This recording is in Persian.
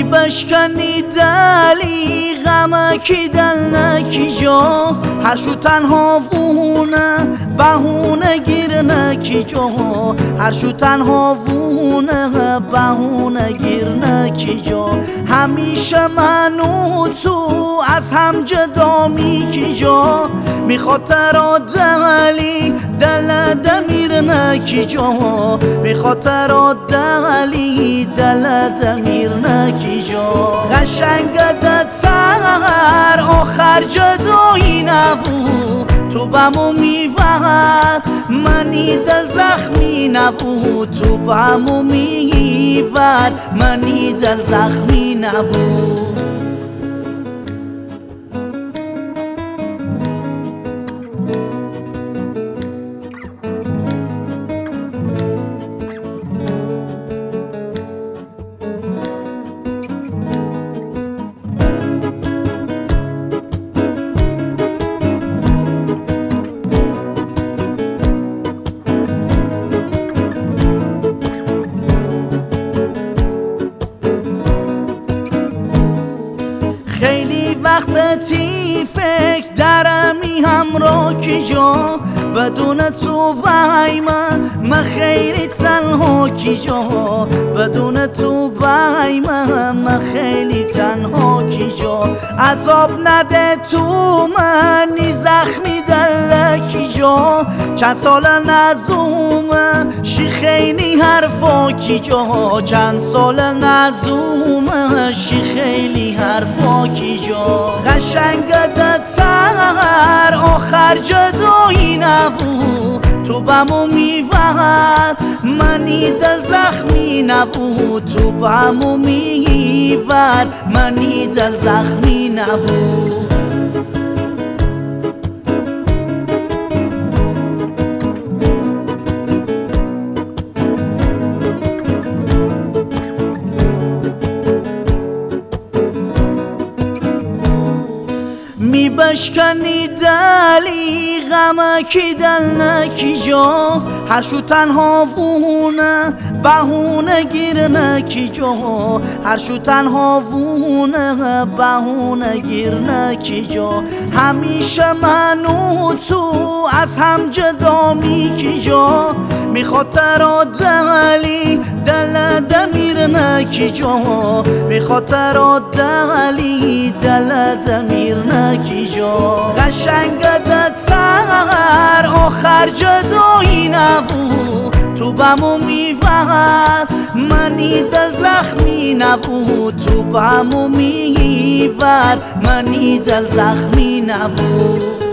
بشکنی دلی غمکی دل نکی جا هر شو تنها وونه بهونه گیر نکی جا هر شو تنها وونه بهونه گیر نکی جا همیشه من و تو از هم جدا میکی جا میخاطر دلی دل دمیر نکی جا میخاطر دلی دل دمیر نکی جا قشنگت تر آخر جدایی نبود تو بمو میور منی دل زخمی نبود تو بمو میور منی دل زخمی نبود خیلی وقتی فکر درمی همراه کی جا بدون تو بای من خیلی تنها کی جا بدون تو بای من خیلی تنها کی جا عذاب نده تو منی زخمی دل کی جا چند سال نزومه شی خیلی حرفا کی جا چند سال نزومه شی خیلی حرفا کی جا قشنگت تر آخر جدایی نبود تو بمو میور منی دل زخمی نبود تو بمو میور منی دل زخمی نبود می بشکنی دلی غمکی دل نکی جا هر شو تنها وونه بهونه گیر نکی جا هر شو تنها وونه بهونه گیر نکی جا همیشه من و تو از هم جدا میکی جا میخاطر دلی دل دمیر نکی جا میخاطر دلی دل دمیر نکی جا قشنگت تر آخر جدایی نبود تو بمو میور منی دل زخمی نبود تو بمو میور منی دل زخمی نبود